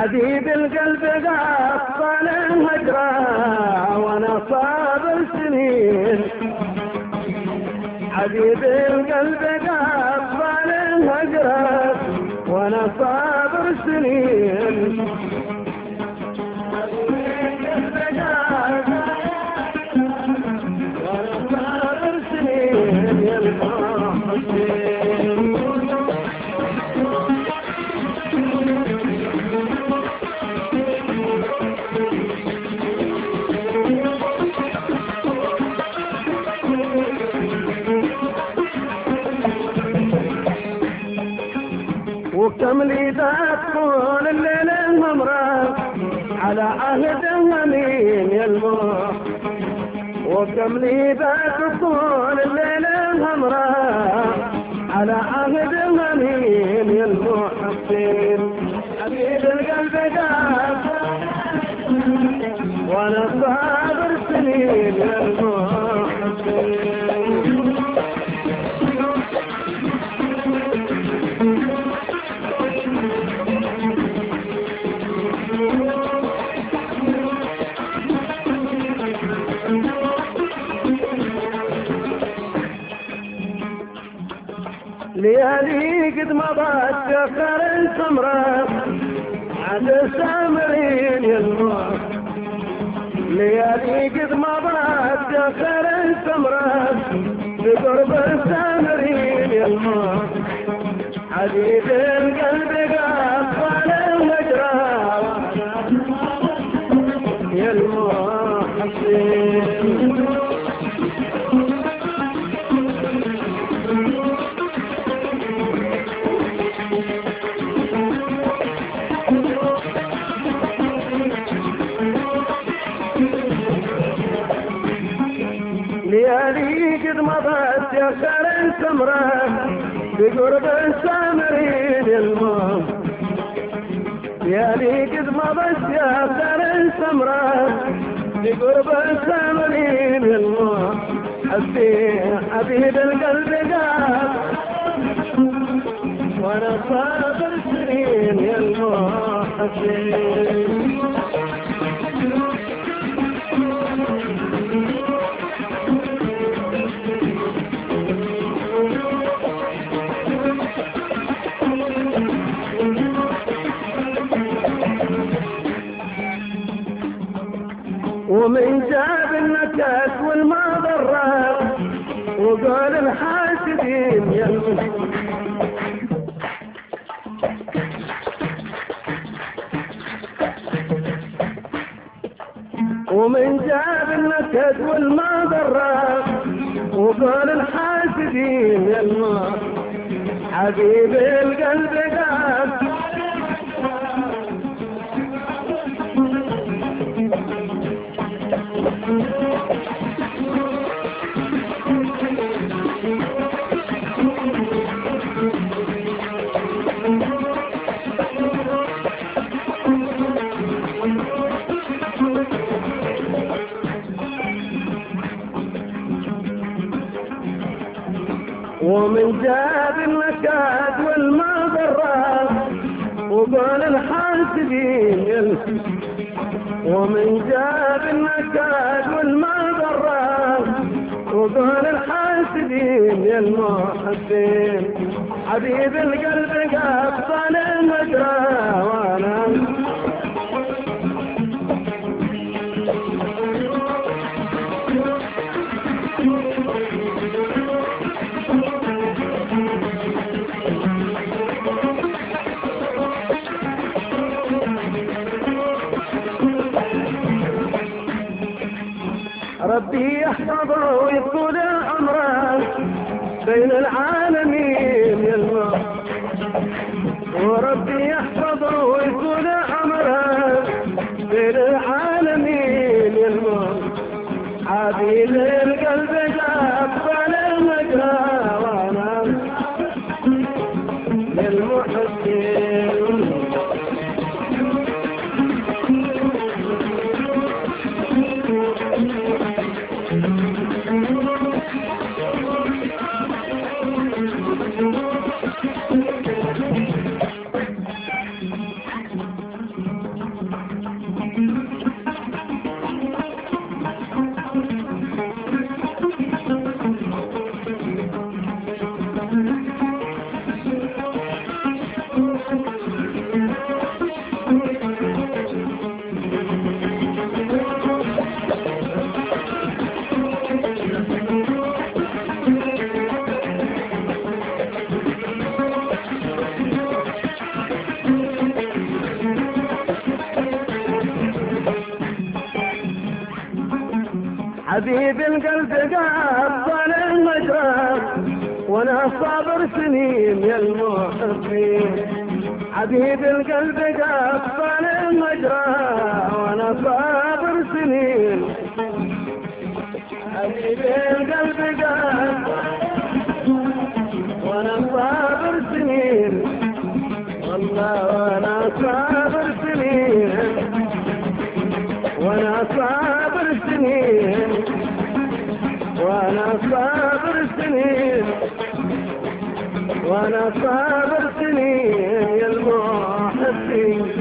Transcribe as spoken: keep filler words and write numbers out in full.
حبيب القلب غطى الهجرة وانا صابر سنين. حبيب القلب غطى الهجرة وانا صابر سنين. وكم لي تكون الليل الممرض على عهد همين يلمح. وكم لي تكون الليل الممرض على عهد همين يلمح. حبيب القلب قال وانا صابر سنين يلمح. ليالي قد مضت شخر سمراء عاد سامرين يلمح. ليالي قد مضت شخر سمراء بقرب سامرين يلمح. حبيب القلب قطع الهجرة يلمح. ليالي قد مضت يا خير سمراء بقرب السامرين يلمح. ليالي قد مضت يا خير سمراء بقرب السامرين يلمح. حبيب القلب قال وانا صابر سنين يلمح. ومن جاب النكات والمضرات وقال الحاسدين يلمح. ومن جاب النكات والمضرات وقال الحاسدين يلمح. حبيب القلب قال ومن جاب النكات والمضرات وقال الحاسدين. ومن جاب النكات والمضرات وقال الحاسدين يا المحبين. حبيب القلب قطع الهجرة وانا ربي يحفظه ويطول عمره بين العالمين يلمح. وربي يحفظه ويطول عمره بين العالمين يلمح. حبيب القلب قطع الهجرة وانا للمحسن. حبيب القلب قبل المجرى وانا صابر سنين يا المحبين. حبيب القلب قبل المجرى وانا صابر سنين. حبيب القلب قبل وانا صابر سنين والله وانا صابر سنين وانا صابر سنين وانا صابر سنين وانا صابر سنين يا المحبين.